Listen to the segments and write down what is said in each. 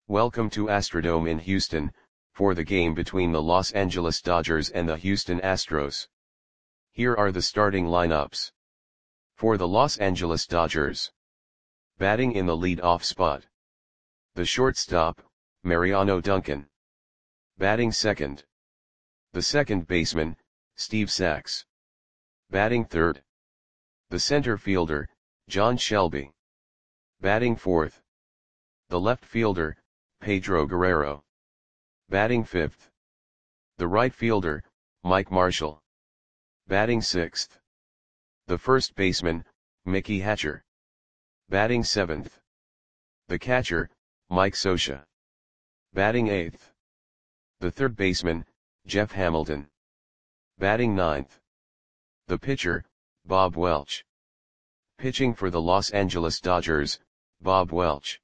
Welcome to Astrodome in Houston, for the game between the Los Angeles Dodgers and the Houston Astros. Here are the starting lineups. For the Los Angeles Dodgers. Batting in the lead-off spot. The shortstop, Mariano Duncan. Batting second. The second baseman, Steve Sax. Batting third. The center fielder, John Shelby. Batting fourth. The left fielder, Pedro Guerrero. Batting fifth. The right fielder, Mike Marshall. Batting sixth. The first baseman, Mickey Hatcher. Batting seventh. The catcher, Mike Scioscia. Batting eighth. The third baseman, Jeff Hamilton. Batting ninth. The pitcher, Bob Welch. Pitching for the Los Angeles Dodgers, Bob Welch.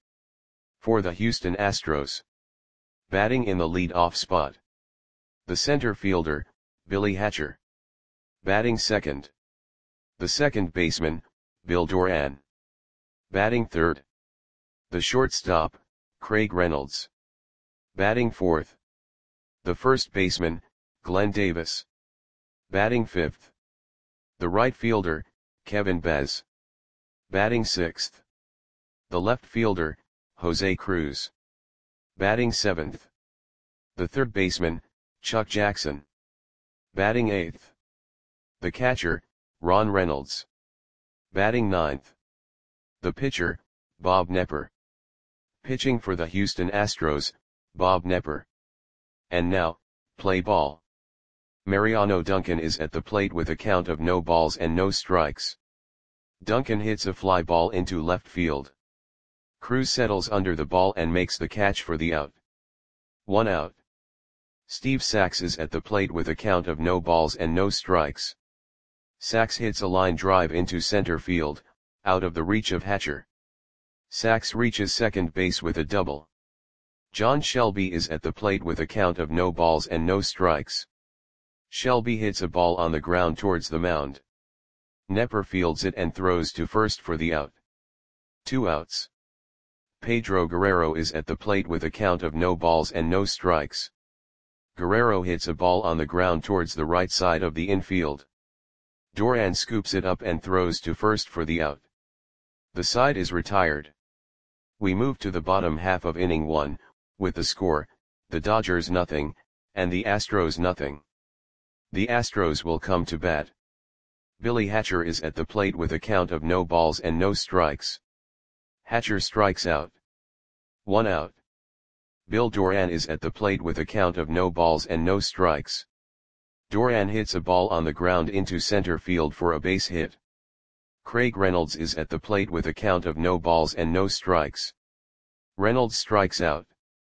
For the Houston Astros. Batting in the lead-off spot. The center fielder, Billy Hatcher. Batting second. The second baseman, Bill Doran. Batting third. The shortstop, Craig Reynolds. Batting fourth. The first baseman, Glenn Davis. Batting fifth. The right fielder, Kevin Bez. Batting sixth. The left fielder, Jose Cruz. Batting seventh. The third baseman, Chuck Jackson. Batting eighth. The catcher, Ron Reynolds. Batting ninth. The pitcher, Bob Knepper. Pitching for the Houston Astros, Bob Knepper. And now, play ball. Mariano Duncan is at the plate with a count of no balls and no strikes. Duncan hits a fly ball into left field. Cruz settles under the ball and makes the catch for the out. 1 out. Steve Sax is at the plate with a count of no balls and no strikes. Sax hits a line drive into center field, out of the reach of Hatcher. Sax reaches second base with a double. John Shelby is at the plate with a count of no balls and no strikes. Shelby hits a ball on the ground towards the mound. Knepper fields it and throws to first for the out. 2 outs. Pedro Guerrero is at the plate with a count of no balls and no strikes. Guerrero hits a ball on the ground towards the right side of the infield. Doran scoops it up and throws to first for the out. The side is retired. We move to the bottom half of inning 1, with the score, the Dodgers nothing, and the Astros nothing. The Astros will come to bat. Billy Hatcher is at the plate with a count of no balls and no strikes. Hatcher strikes out. 1 out. Bill Doran is at the plate with a count of no balls and no strikes. Doran hits a ball on the ground into center field for a base hit. Craig Reynolds is at the plate with a count of no balls and no strikes. Reynolds strikes out.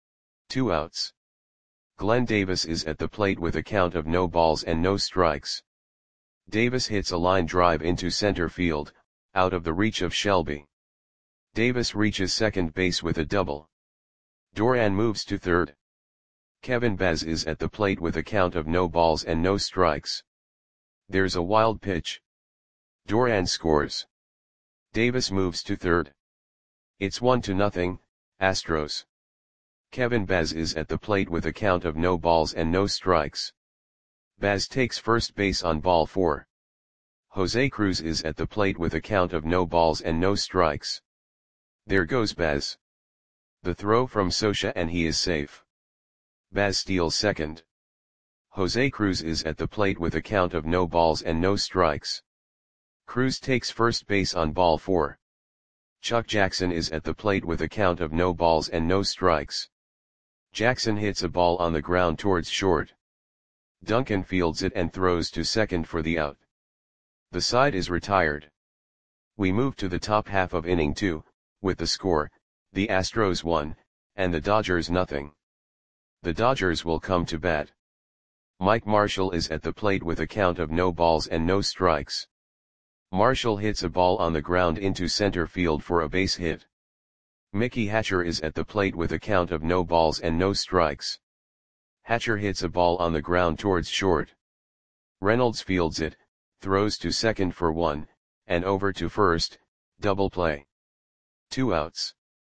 2 outs. Glenn Davis is at the plate with a count of no balls and no strikes. Davis hits a line drive into center field, out of the reach of Shelby. Davis reaches second base with a double. Doran moves to third. Kevin Bez is at the plate with a count of no balls and no strikes. There's a wild pitch. Doran scores. Davis moves to third. It's 1-0, Astros. Kevin Bez is at the plate with a count of no balls and no strikes. Bez takes first base on ball 4. Jose Cruz is at the plate with a count of no balls and no strikes. There goes Bez. The throw from Scioscia and he is safe. Bez steals second. Jose Cruz is at the plate with a count of no balls and no strikes. Cruz takes first base on ball 4. Chuck Jackson is at the plate with a count of no balls and no strikes. Jackson hits a ball on the ground towards short. Duncan fields it and throws to second for the out. The side is retired. We move to the top half of inning 2, with the score, the Astros 1, and the Dodgers nothing. The Dodgers will come to bat. Mike Marshall is at the plate with a count of no balls and no strikes. Marshall hits a ball on the ground into center field for a base hit. Mickey Hatcher is at the plate with a count of no balls and no strikes. Hatcher hits a ball on the ground towards short. Reynolds fields it, throws to second for 1, and over to first, double play. 2 outs.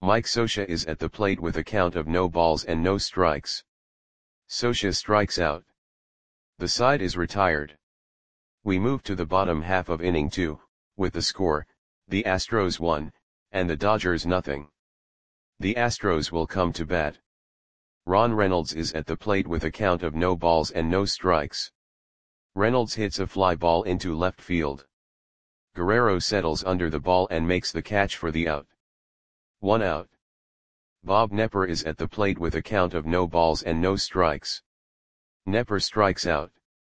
Mike Scioscia is at the plate with a count of no balls and no strikes. Scioscia strikes out. The side is retired. We move to the bottom half of inning 2, with the score, the Astros 1, and the Dodgers nothing. The Astros will come to bat. Ron Reynolds is at the plate with a count of no balls and no strikes. Reynolds hits a fly ball into left field. Guerrero settles under the ball and makes the catch for the out. 1 out. Bob Knepper is at the plate with a count of no balls and no strikes. Knepper strikes out.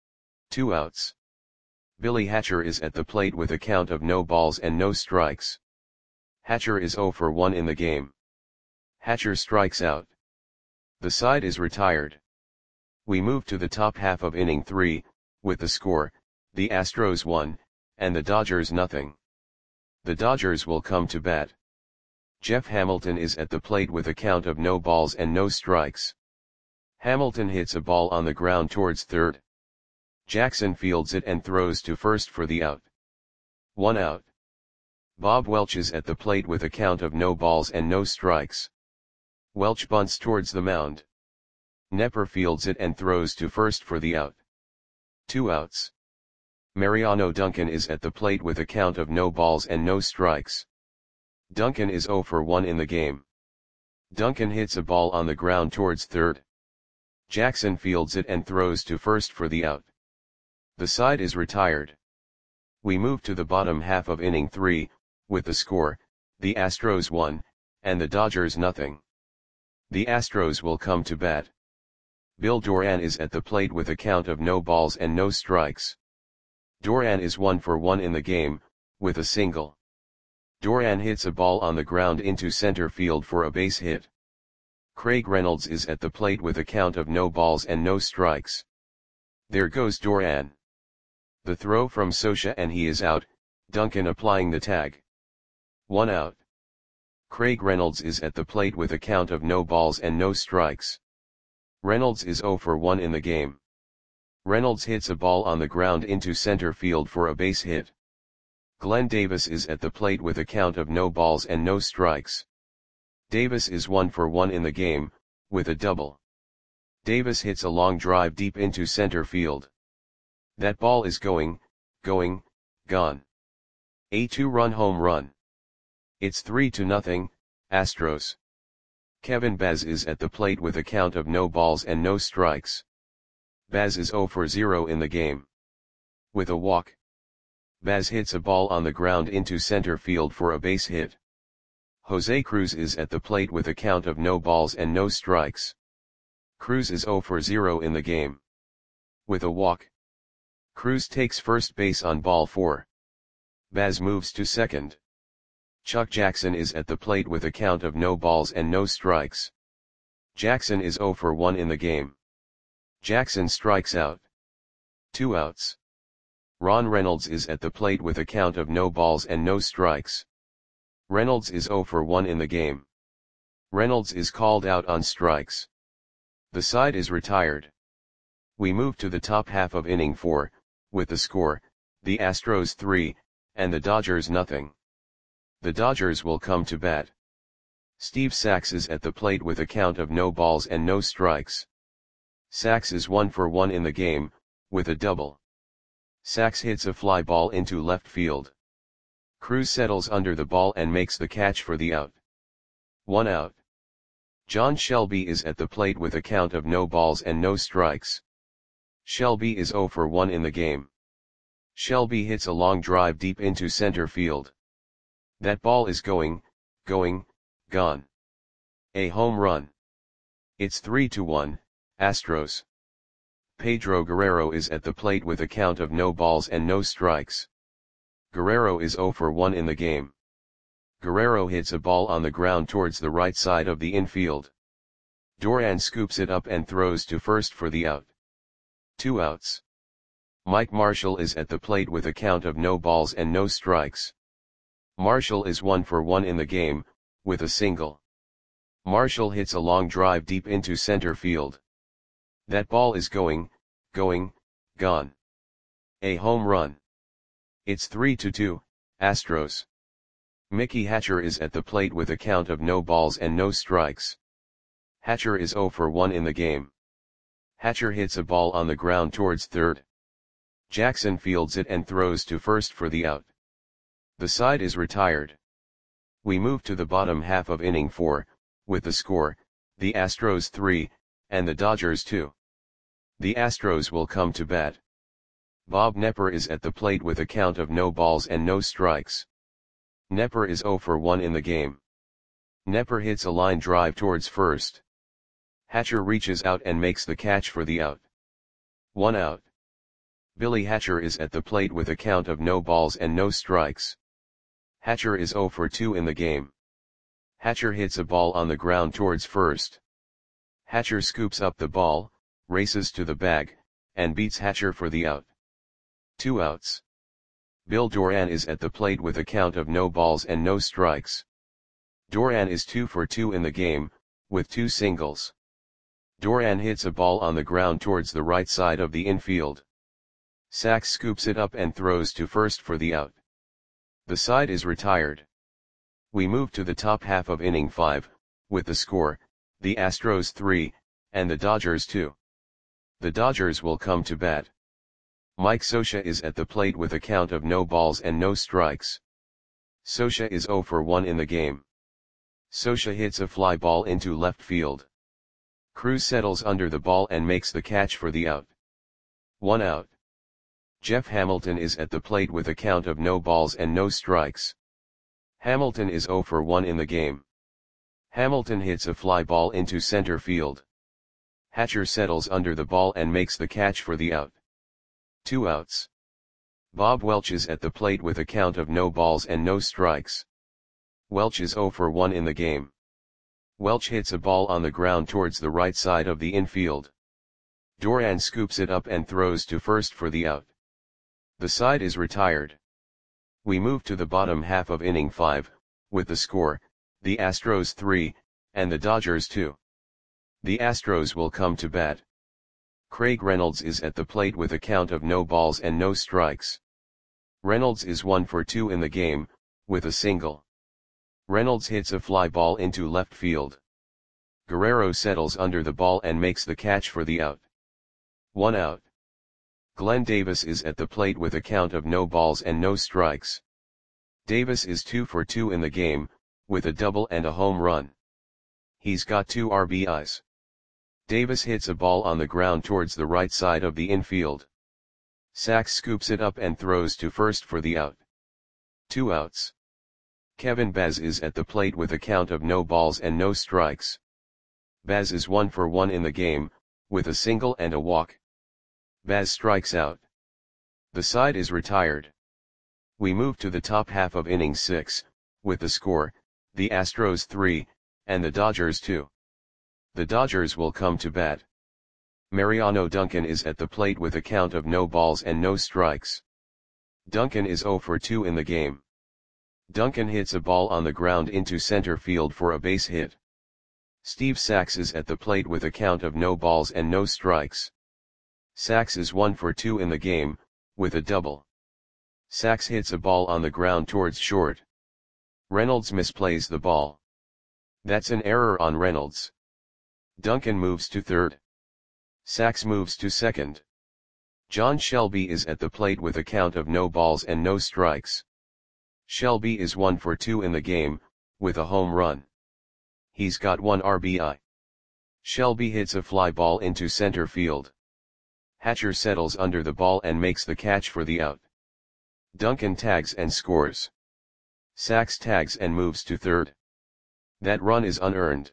2 outs. Billy Hatcher is at the plate with a count of no balls and no strikes. Hatcher is 0 for 1 in the game. Hatcher strikes out. The side is retired. We move to the top half of inning 3, with the score, the Astros 1, and the Dodgers nothing. The Dodgers will come to bat. Jeff Hamilton is at the plate with a count of no balls and no strikes. Hamilton hits a ball on the ground towards third. Jackson fields it and throws to first for the out. 1 out. Bob Welch is at the plate with a count of no balls and no strikes. Welch bunts towards the mound. Knepper fields it and throws to first for the out. 2 outs. Mariano Duncan is at the plate with a count of no balls and no strikes. Duncan is 0 for 1 in the game. Duncan hits a ball on the ground towards third. Jackson fields it and throws to first for the out. The side is retired. We move to the bottom half of inning 3, with the score, the Astros 1, and the Dodgers nothing. The Astros will come to bat. Bill Doran is at the plate with a count of no balls and no strikes. Doran is 1 for 1 in the game, with a single. Doran hits a ball on the ground into center field for a base hit. Craig Reynolds is at the plate with a count of no balls and no strikes. There goes Doran. The throw from Scioscia and he is out, Duncan applying the tag. 1 out. Craig Reynolds is at the plate with a count of no balls and no strikes. Reynolds is 0 for 1 in the game. Reynolds hits a ball on the ground into center field for a base hit. Glenn Davis is at the plate with a count of no balls and no strikes. Davis is 1 for 1 in the game, with a double. Davis hits a long drive deep into center field. That ball is gone. A 2-run home run. It's 3-0, Astros. Kevin Baz is at the plate with a count of no balls and no strikes. Baz is 0 for 0 in the game. With a walk. Baz hits a ball on the ground into center field for a base hit. Jose Cruz is at the plate with a count of no balls and no strikes. Cruz is 0 for 0 in the game. With a walk. Cruz takes first base on ball 4. Baz moves to second. Chuck Jackson is at the plate with a count of no balls and no strikes. Jackson is 0 for 1 in the game. Jackson strikes out. 2 outs. Ron Reynolds is at the plate with a count of no balls and no strikes. Reynolds is 0 for 1 in the game. Reynolds is called out on strikes. The side is retired. We move to the top half of inning 4, with the score, the Astros 3, and the Dodgers nothing. The Dodgers will come to bat. Steve Sax is at the plate with a count of no balls and no strikes. Sax is 1 for 1 in the game, with a double. Sax hits a fly ball into left field. Cruz settles under the ball and makes the catch for the out. 1 out. John Shelby is at the plate with a count of no balls and no strikes. Shelby is 0 for 1 in the game. Shelby hits a long drive deep into center field. That ball is gone. A home run. It's 3-1, Astros. Pedro Guerrero is at the plate with a count of no balls and no strikes. Guerrero is 0 for 1 in the game. Guerrero hits a ball on the ground towards the right side of the infield. Doran scoops it up and throws to first for the out. 2 outs. Mike Marshall is at the plate with a count of no balls and no strikes. Marshall is 1 for 1 in the game, with a single. Marshall hits a long drive deep into center field. That ball is gone. A home run. It's 3-2, Astros. Mickey Hatcher is at the plate with a count of no balls and no strikes. Hatcher is 0 for 1 in the game. Hatcher hits a ball on the ground towards third. Jackson fields it and throws to first for the out. The side is retired. We move to the bottom half of inning 4, with the score, the Astros 3, and the Dodgers 2. The Astros will come to bat. Bob Knepper is at the plate with a count of no balls and no strikes. Knepper is 0 for 1 in the game. Knepper hits a line drive towards first. Hatcher reaches out and makes the catch for the out. 1 out. Billy Hatcher is at the plate with a count of no balls and no strikes. Hatcher is 0 for 2 in the game. Hatcher hits a ball on the ground towards first. Hatcher scoops up the ball, races to the bag, and beats Hatcher for the out. 2 outs. Bill Doran is at the plate with a count of no balls and no strikes. Doran is 2 for 2 in the game, with 2 singles. Doran hits a ball on the ground towards the right side of the infield. Sachs scoops it up and throws to first for the out. The side is retired. We move to the top half of inning 5, with the score, the Astros 3, and the Dodgers 2. The Dodgers will come to bat. Mike Scioscia is at the plate with a count of no balls and no strikes. Scioscia is 0 for 1 in the game. Scioscia hits a fly ball into left field. Cruz settles under the ball and makes the catch for the out. 1 out. Jeff Hamilton is at the plate with a count of no balls and no strikes. Hamilton is 0 for 1 in the game. Hamilton hits a fly ball into center field. Hatcher settles under the ball and makes the catch for the out. 2 outs. Bob Welch is at the plate with a count of no balls and no strikes. Welch is 0 for 1 in the game. Welch hits a ball on the ground towards the right side of the infield. Doran scoops it up and throws to first for the out. The side is retired. We move to the bottom half of inning 5, with the score, the Astros 3, and the Dodgers 2. The Astros will come to bat. Craig Reynolds is at the plate with a count of no balls and no strikes. Reynolds is 1 for 2 in the game, with a single. Reynolds hits a fly ball into left field. Guerrero settles under the ball and makes the catch for the out. 1 out. Glenn Davis is at the plate with a count of no balls and no strikes. Davis is 2 for 2 in the game, with a double and a home run. He's got 2 RBIs. Davis hits a ball on the ground towards the right side of the infield. Sachs scoops it up and throws to first for the out. 2 outs. Kevin Baz is at the plate with a count of no balls and no strikes. Baz is 1 for 1 in the game, with a single and a walk. Baz strikes out. The side is retired. We move to the top half of inning 6, with the score, the Astros 3, and the Dodgers 2. The Dodgers will come to bat. Mariano Duncan is at the plate with a count of no balls and no strikes. Duncan is 0 for 2 in the game. Duncan hits a ball on the ground into center field for a base hit. Steve Sachs is at the plate with a count of no balls and no strikes. Sachs is 1 for 2 in the game, with a double. Sachs hits a ball on the ground towards short. Reynolds misplays the ball. That's an error on Reynolds. Duncan moves to third. Sachs moves to second. John Shelby is at the plate with a count of no balls and no strikes. Shelby is 1 for 2 in the game, with a home run. He's got 1 RBI. Shelby hits a fly ball into center field. Hatcher settles under the ball and makes the catch for the out. Duncan tags and scores. Sachs tags and moves to third. That run is unearned.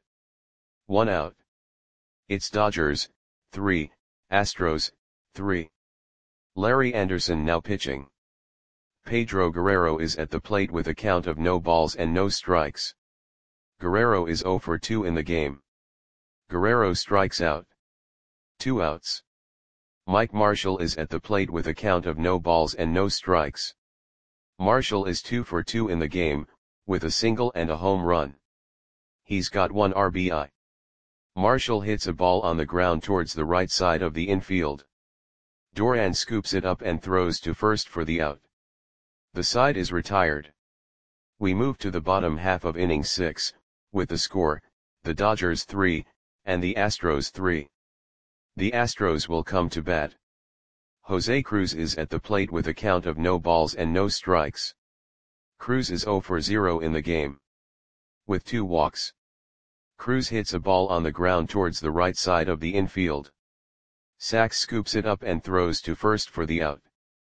1 out. It's Dodgers, 3, Astros, 3. Larry Anderson now pitching. Pedro Guerrero is at the plate with a count of no balls and no strikes. Guerrero is 0 for 2 in the game. Guerrero strikes out. 2 outs. Mike Marshall is at the plate with a count of no balls and no strikes. Marshall is 2 for 2 in the game, with a single and a home run. He's got 1 RBI. Marshall hits a ball on the ground towards the right side of the infield. Doran scoops it up and throws to first for the out. The side is retired. We move to the bottom half of inning 6, with the score, the Dodgers 3, and the Astros 3. The Astros will come to bat. Jose Cruz is at the plate with a count of no balls and no strikes. Cruz is 0 for 0 in the game, with 2 walks. Cruz hits a ball on the ground towards the right side of the infield. Sachs scoops it up and throws to first for the out.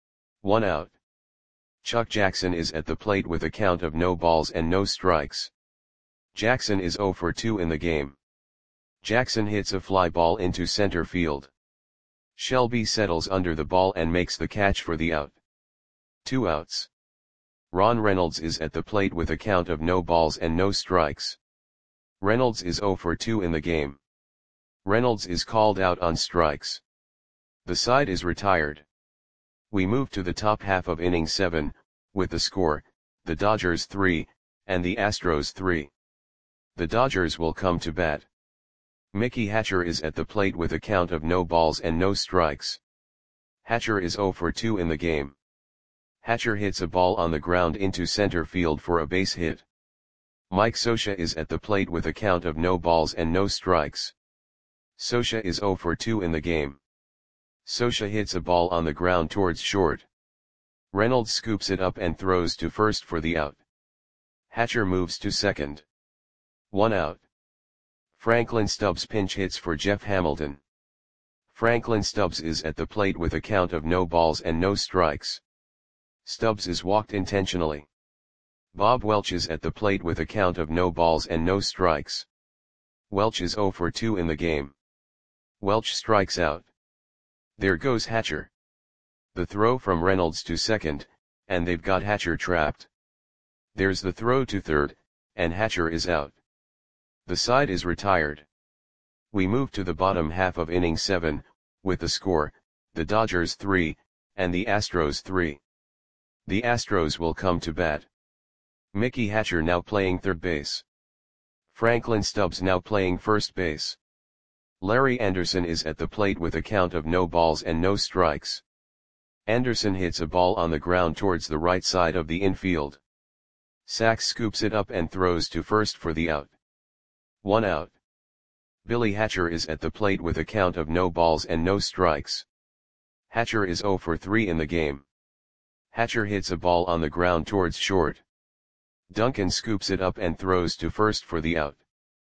1 out. Chuck Jackson is at the plate with a count of no balls and no strikes. Jackson is 0 for 2 in the game. Jackson hits a fly ball into center field. Shelby settles under the ball and makes the catch for the out. 2 outs. Ron Reynolds is at the plate with a count of no balls and no strikes. Reynolds is 0 for 2 in the game. Reynolds is called out on strikes. The side is retired. We move to the top half of inning 7, with the score, the Dodgers 3, and the Astros 3. The Dodgers will come to bat. Mickey Hatcher is at the plate with a count of no balls and no strikes. Hatcher is 0 for 2 in the game. Hatcher hits a ball on the ground into center field for a base hit. Mike Scioscia is at the plate with a count of no balls and no strikes. Scioscia is 0 for 2 in the game. Scioscia hits a ball on the ground towards short. Reynolds scoops it up and throws to first for the out. Hatcher moves to second. 1 out. Franklin Stubbs pinch hits for Jeff Hamilton. Franklin Stubbs is at the plate with a count of no balls and no strikes. Stubbs is walked intentionally. Bob Welch is at the plate with a count of no balls and no strikes. Welch is 0 for 2 in the game. Welch strikes out. There goes Hatcher. The throw from Reynolds to second, and they've got Hatcher trapped. There's the throw to third, and Hatcher is out. The side is retired. We move to the bottom half of inning 7, with the score, the Dodgers 3, and the Astros 3. The Astros will come to bat. Mickey Hatcher now playing third base. Franklin Stubbs now playing first base. Larry Anderson is at the plate with a count of no balls and no strikes. Anderson hits a ball on the ground towards the right side of the infield. Sachs scoops it up and throws to first for the out. 1 out. Billy Hatcher is at the plate with a count of no balls and no strikes. Hatcher is 0 for 3 in the game. Hatcher hits a ball on the ground towards short. Duncan scoops it up and throws to first for the out.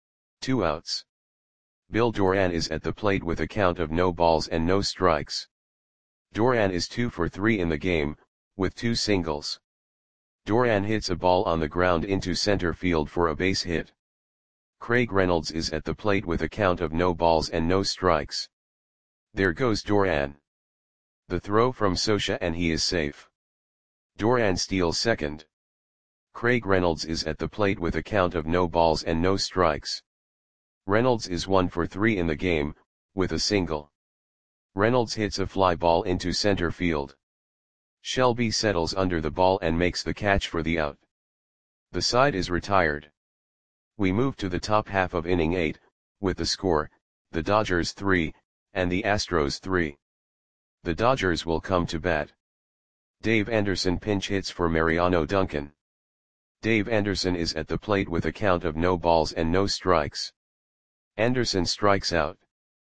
2 outs. Bill Doran is at the plate with a count of no balls and no strikes. Doran is 2 for 3 in the game, with 2 singles. Doran hits a ball on the ground into center field for a base hit. Craig Reynolds is at the plate with a count of no balls and no strikes. There goes Doran. The throw from Scioscia and he is safe. Doran steals second. Craig Reynolds is at the plate with a count of no balls and no strikes. Reynolds is 1 for 3 in the game, with a single. Reynolds hits a fly ball into center field. Shelby settles under the ball and makes the catch for the out. The side is retired. We move to the top half of inning 8, with the score, the Dodgers 3, and the Astros 3. The Dodgers will come to bat. Dave Anderson pinch hits for Mariano Duncan. Dave Anderson is at the plate with a count of no balls and no strikes. Anderson strikes out.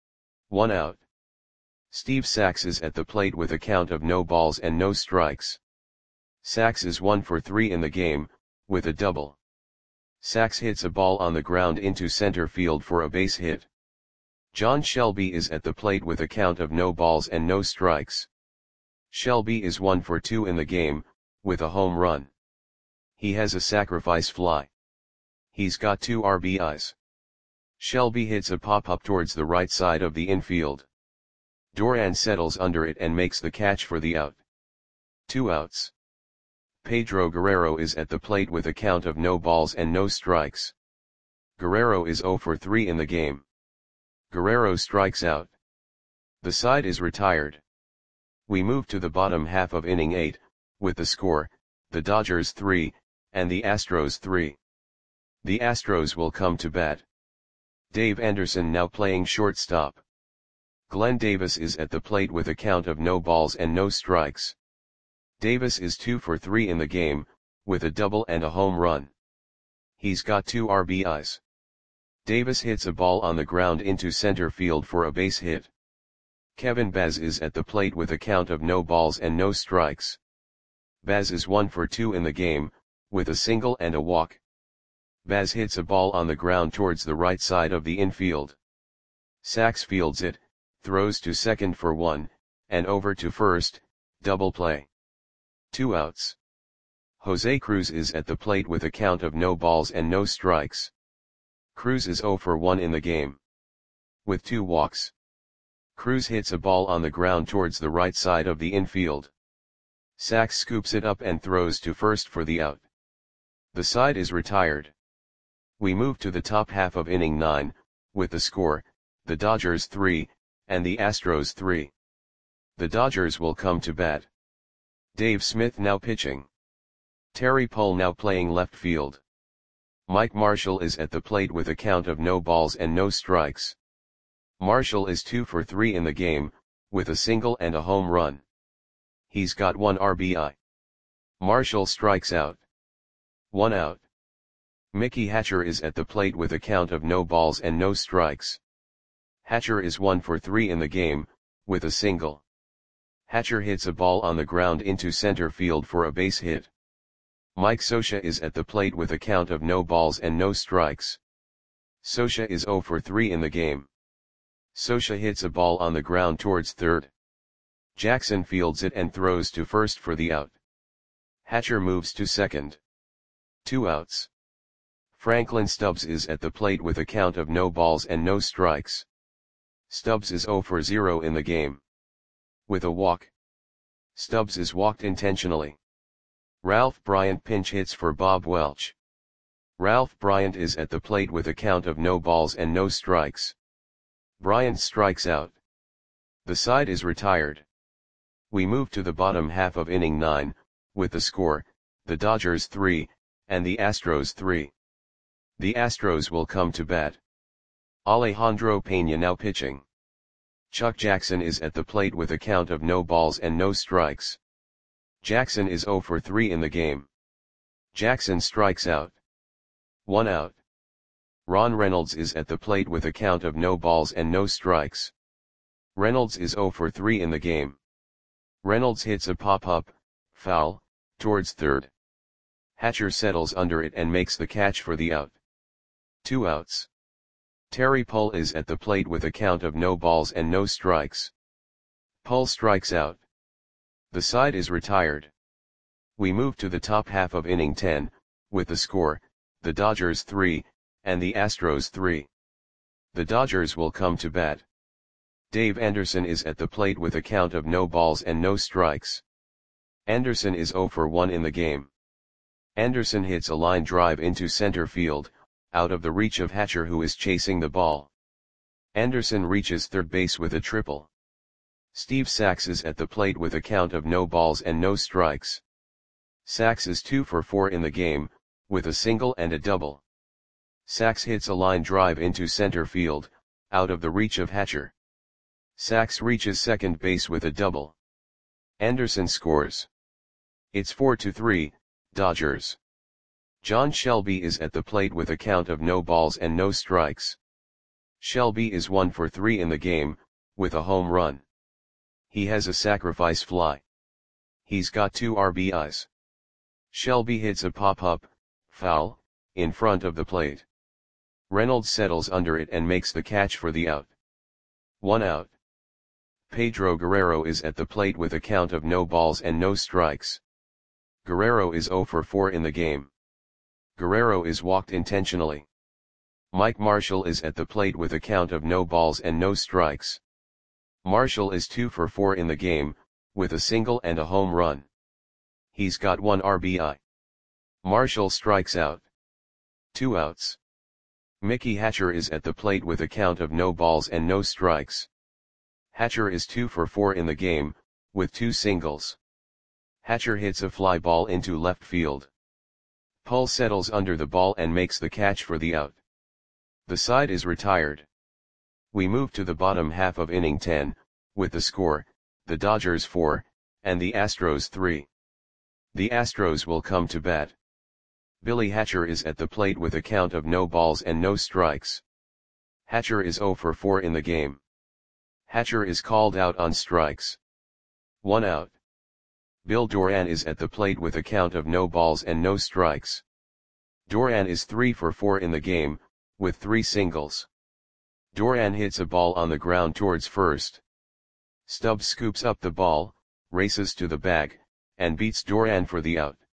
1 out. Steve Sachs is at the plate with a count of no balls and no strikes. Sachs is 1 for 3 in the game, with a double. Sachs hits a ball on the ground into center field for a base hit. John Shelby is at the plate with a count of no balls and no strikes. Shelby is 1 for 2 in the game, with a home run. He has a sacrifice fly. He's got 2 RBIs. Shelby hits a pop-up towards the right side of the infield. Doran settles under it and makes the catch for the out. 2 outs. Pedro Guerrero is at the plate with a count of no balls and no strikes. Guerrero is 0 for 3 in the game. Guerrero strikes out. The side is retired. We move to the bottom half of inning 8, with the score, the Dodgers 3, and the Astros 3. The Astros will come to bat. Dave Anderson now playing shortstop. Glenn Davis is at the plate with a count of no balls and no strikes. Davis is 2 for 3 in the game, with a double and a home run. He's got 2 RBIs. Davis hits a ball on the ground into center field for a base hit. Kevin Baz is at the plate with a count of no balls and no strikes. Baz is 1 for 2 in the game, with a single and a walk. Baz hits a ball on the ground towards the right side of the infield. Sachs fields it, throws to second for 1, and over to first, double play. 2 outs. Jose Cruz is at the plate with a count of no balls and no strikes. Cruz is 0 for 1 in the game, with 2 walks. Cruz hits a ball on the ground towards the right side of the infield. Sachs scoops it up and throws to first for the out. The side is retired. We move to the top half of inning 9, with the score, the Dodgers 3, and the Astros 3. The Dodgers will come to bat. Dave Smith now pitching. Terry Pohl now playing left field. Mike Marshall is at the plate with a count of no balls and no strikes. Marshall is 2 for 3 in the game, with a single and a home run. He's got 1 RBI. Marshall strikes out. 1 out. Mickey Hatcher is at the plate with a count of no balls and no strikes. Hatcher is 1 for 3 in the game, with a single. Hatcher hits a ball on the ground into center field for a base hit. Mike Scioscia is at the plate with a count of no balls and no strikes. Scioscia is 0 for 3 in the game. Scioscia hits a ball on the ground towards third. Jackson fields it and throws to first for the out. Hatcher moves to second. 2 outs. Franklin Stubbs is at the plate with a count of no balls and no strikes. Stubbs is 0 for 0 in the game, with a walk. Stubbs is walked intentionally. Ralph Bryant pinch hits for Bob Welch. Ralph Bryant is at the plate with a count of no balls and no strikes. Bryant strikes out. The side is retired. We move to the bottom half of inning 9, with the score, the Dodgers 3, and the Astros 3. The Astros will come to bat. Alejandro Pena now pitching. Chuck Jackson is at the plate with a count of no balls and no strikes. Jackson is 0 for 3 in the game. Jackson strikes out. 1 out. Ron Reynolds is at the plate with a count of no balls and no strikes. Reynolds is 0 for 3 in the game. Reynolds hits a pop-up, foul, towards third. Hatcher settles under it and makes the catch for the out. 2 outs. Terry Pohl is at the plate with a count of no balls and no strikes. Pohl strikes out. The side is retired. We move to the top half of inning 10, with the score, the Dodgers 3, and the Astros 3. The Dodgers will come to bat. Dave Anderson is at the plate with a count of no balls and no strikes. Anderson is 0 for 1 in the game. Anderson hits a line drive into center field, out of the reach of Hatcher who is chasing the ball. Anderson reaches third base with a triple. Steve Sachs is at the plate with a count of no balls and no strikes. Sachs is 2 for 4 in the game, with a single and a double. Sachs hits a line drive into center field, out of the reach of Hatcher. Sachs reaches second base with a double. Anderson scores. It's 4-3, Dodgers. John Shelby is at the plate with a count of no balls and no strikes. Shelby is 1 for 3 in the game, with a home run. He has a sacrifice fly. He's got 2 RBIs. Shelby hits a pop-up, foul, in front of the plate. Reynolds settles under it and makes the catch for the out. 1 out. Pedro Guerrero is at the plate with a count of no balls and no strikes. Guerrero is 0 for 4 in the game. Guerrero is walked intentionally. Mike Marshall is at the plate with a count of no balls and no strikes. Marshall is 2 for 4 in the game, with a single and a home run. He's got 1 RBI. Marshall strikes out. 2 outs. Mickey Hatcher is at the plate with a count of no balls and no strikes. Hatcher is 2 for 4 in the game, with 2 singles. Hatcher hits a fly ball into left field. Pohl settles under the ball and makes the catch for the out. The side is retired. We move to the bottom half of inning 10, with the score, the Dodgers 4, and the Astros 3. The Astros will come to bat. Billy Hatcher is at the plate with a count of no balls and no strikes. Hatcher is 0 for 4 in the game. Hatcher is called out on strikes. 1 out. Bill Doran is at the plate with a count of no balls and no strikes. Doran is 3 for 4 in the game, with 3 singles. Doran hits a ball on the ground towards first. Stubbs scoops up the ball, races to the bag, and beats Doran for the out.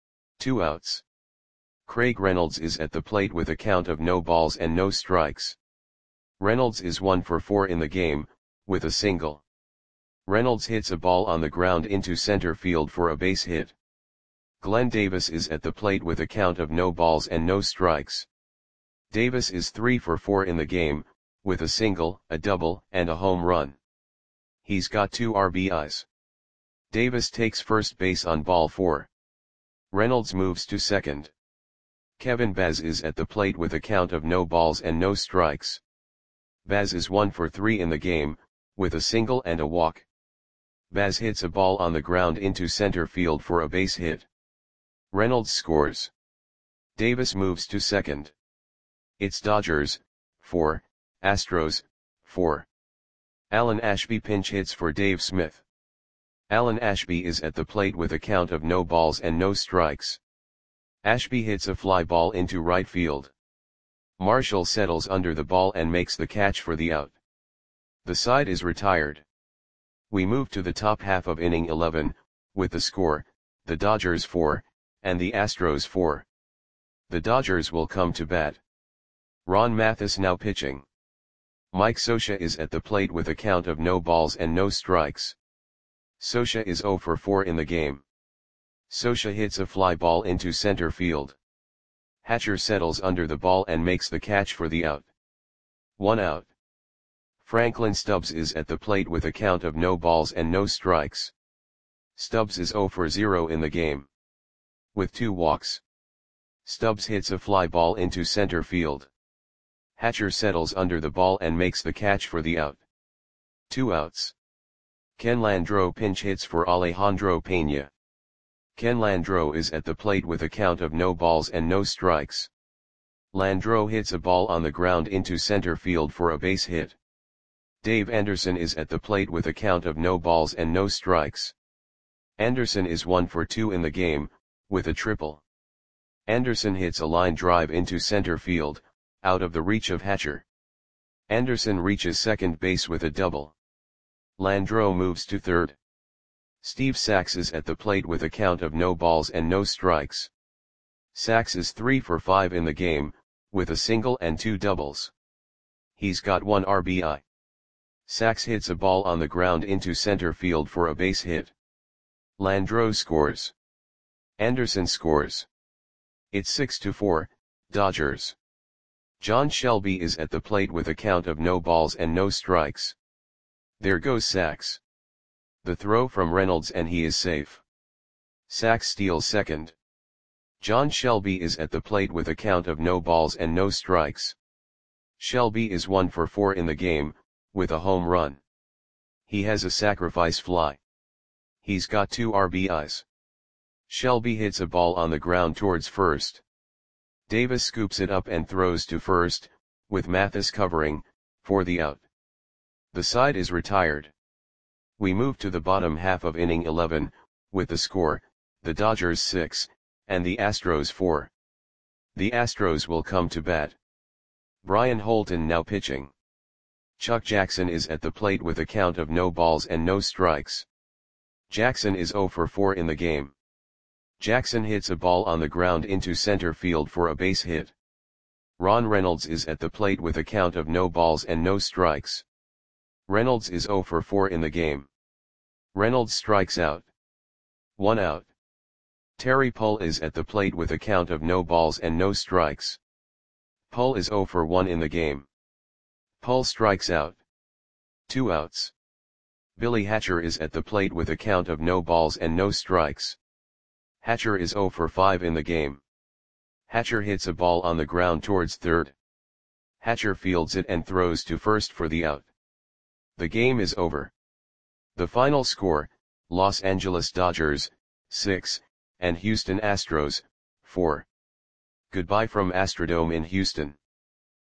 2 outs. Craig Reynolds is at the plate with a count of no balls and no strikes. Reynolds is 1 for 4 in the game, with a single. Reynolds hits a ball on the ground into center field for a base hit. Glenn Davis is at the plate with a count of no balls and no strikes. Davis is 3 for 4 in the game, with a single, a double, and a home run. He's got 2 RBIs. Davis takes first base on ball 4. Reynolds moves to second. Kevin Baz is at the plate with a count of no balls and no strikes. Baz is 1 for 3 in the game, with a single and a walk. Baz hits a ball on the ground into center field for a base hit. Reynolds scores. Davis moves to second. It's Dodgers, 4, Astros, 4. Alan Ashby pinch hits for Dave Smith. Alan Ashby is at the plate with a count of no balls and no strikes. Ashby hits a fly ball into right field. Marshall settles under the ball and makes the catch for the out. The side is retired. We move to the top half of inning 11, with the score, the Dodgers 4, and the Astros 4. The Dodgers will come to bat. Ron Mathis now pitching. Mike Scioscia is at the plate with a count of no balls and no strikes. Scioscia is 0 for 4 in the game. Scioscia hits a fly ball into center field. Hatcher settles under the ball and makes the catch for the out. 1 out. Franklin Stubbs is at the plate with a count of no balls and no strikes. Stubbs is 0 for 0 in the game. With 2 walks. Stubbs hits a fly ball into center field. Hatcher settles under the ball and makes the catch for the out. 2 outs. Ken Landreau pinch hits for Alejandro Peña. Ken Landreau is at the plate with a count of no balls and no strikes. Landreau hits a ball on the ground into center field for a base hit. Dave Anderson is at the plate with a count of no balls and no strikes. Anderson is 1 for 2 in the game, with a triple. Anderson hits a line drive into center field, out of the reach of Hatcher. Anderson reaches second base with a double. Landreau moves to third. Steve Sax is at the plate with a count of no balls and no strikes. Sax is 3 for 5 in the game, with a single and 2 doubles. He's got 1 RBI. Sax hits a ball on the ground into center field for a base hit. Landreau scores. Anderson scores. It's 6-4, Dodgers. John Shelby is at the plate with a count of no balls and no strikes. There goes Sax. The throw from Reynolds and he is safe. Sax steals second. John Shelby is at the plate with a count of no balls and no strikes. Shelby is 1 for 4 in the game, with a home run. He has a sacrifice fly. He's got 2 RBIs. Shelby hits a ball on the ground towards first. Davis scoops it up and throws to first, with Mathis covering, for the out. The side is retired. We move to the bottom half of inning 11, with the score, the Dodgers 6, and the Astros 4. The Astros will come to bat. Brian Holton now pitching. Chuck Jackson is at the plate with a count of no balls and no strikes. Jackson is 0 for 4 in the game. Jackson hits a ball on the ground into center field for a base hit. Ron Reynolds is at the plate with a count of no balls and no strikes. Reynolds is 0 for 4 in the game. Reynolds strikes out. 1 out. Terry Pull is at the plate with a count of no balls and no strikes. Pull is 0 for 1 in the game. Pull strikes out. 2 outs. Billy Hatcher is at the plate with a count of no balls and no strikes. Hatcher is 0 for 5 in the game. Hatcher hits a ball on the ground towards third. Hatcher fields it and throws to first for the out. The game is over. The final score, Los Angeles Dodgers, 6, and Houston Astros, 4. Goodbye from Astrodome in Houston.